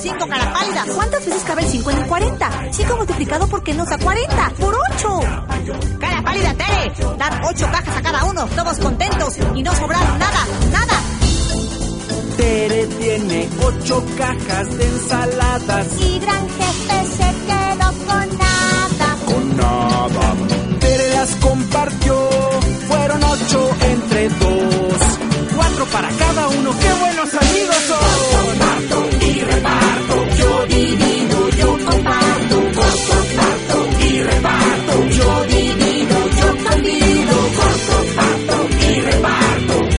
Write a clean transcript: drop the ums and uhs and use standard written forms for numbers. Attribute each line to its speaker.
Speaker 1: 5, cara pálida.
Speaker 2: ¿Cuántas veces cabe el 5 en el 40? 5 multiplicado por qué nos da 40. ¡Por 8!
Speaker 1: Cara pálida, Tere. Dar 8 cajas a cada uno, todos contentos y no sobraron nada, nada.
Speaker 3: Tere tiene 8 cajas de ensaladas
Speaker 4: y Gran Jefe se quedó con nada.